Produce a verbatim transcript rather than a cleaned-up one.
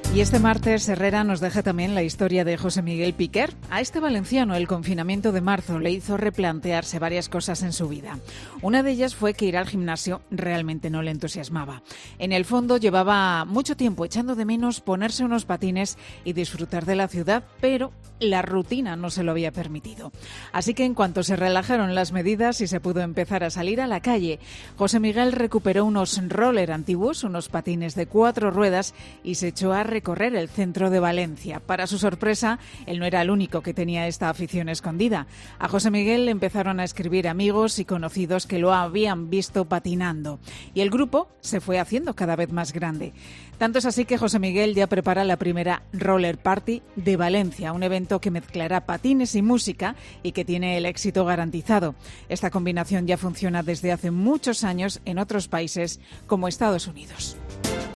Y este martes Herrera nos deja también la historia de José Miguel Piquer. A este valenciano el confinamiento de marzo le hizo replantearse varias cosas en su vida. Una de ellas fue que ir al gimnasio realmente no le entusiasmaba. En el fondo llevaba mucho tiempo echando de menos ponerse unos patines y disfrutar de la ciudad, pero la rutina no se lo había permitido. Así que en cuanto se relajaron las medidas y se pudo empezar a salir a la calle, José Miguel recuperó unos roller antiguos, unos patines de cuatro ruedas y se echó a recorrer el centro de Valencia. Para su sorpresa, él no era el único que tenía esta afición escondida. A José Miguel le empezaron a escribir amigos y conocidos que lo habían visto patinando. Y el grupo se fue haciendo cada vez más grande. Tanto es así que José Miguel ya prepara la primera Roller Party de Valencia, un evento que mezclará patines y música y que tiene el éxito garantizado. Esta combinación ya funciona desde hace muchos años en otros países como Estados Unidos.